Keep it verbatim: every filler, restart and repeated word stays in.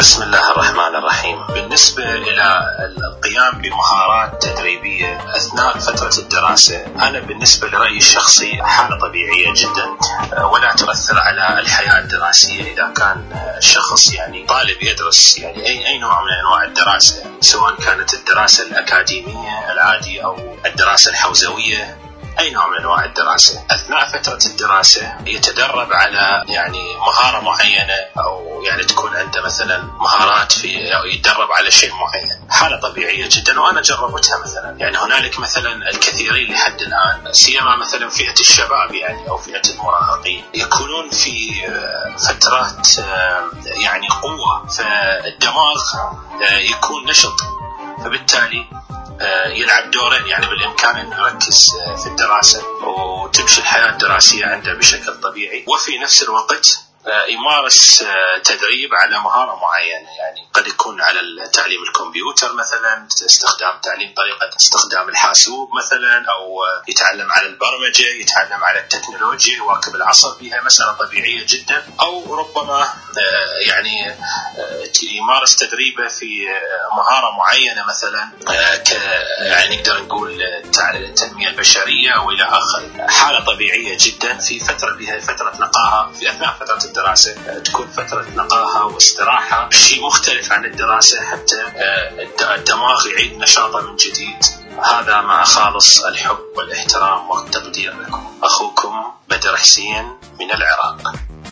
بسم الله الرحمن الرحيم. بالنسبة إلى القيام بمهارات تدريبية أثناء فترة الدراسة، أنا بالنسبة لرأيي الشخصي حالة طبيعية جدا ولا تؤثر على الحياة الدراسية. إذا كان الشخص يعني طالب يدرس يعني أي أي نوع من أنواع الدراسة، يعني سواء كانت الدراسة الأكاديمية العادية أو الدراسة الحوزوية، أي نوع من أنواع الدراسة، أثناء فترة الدراسة يتدرب على يعني مهارة معينة، أو يعني تكون عنده مثلا مهارات في أو يتدرب على شيء معين، حالة طبيعية جدا وأنا جربتها. مثلا يعني هنالك مثلا الكثيرين لحد الآن، سيما مثلا فئة الشباب يعني أو فئة المراهقين، يكونون في فترات يعني قوة، فالدماغ يكون نشط، فبالتالي يلعب دورين. يعني بالإمكان أن يركز في الدراسة وتمشي الحياة الدراسية عنده بشكل طبيعي، وفي نفس الوقت يمارس تدريب على مهارة معينة. يعني قد يكون على تعليم الكمبيوتر مثلا، استخدام تعليم طريقة استخدام الحاسوب مثلا، أو يتعلم على البرمجة، يتعلم على التكنولوجيا، يواكب العصر بها، مسألة طبيعية جدا. أو ربما يعني يمارس تدريبه في مهارة معينة مثلا، ك يعني نقدر نقول التنمية البشرية وإلى آخره. حالة طبيعية جدا في فترة بها فترة نقاهة في أثناء فترة الدراسة، تكون فترة نقاهة واستراحة، شيء مختلف عن الدراسة، حتى الدماغ يعيد نشاطه من جديد. هذا مع خالص الحب والاحترام والتقدير لكم. أخوكم بدر حسين من العراق.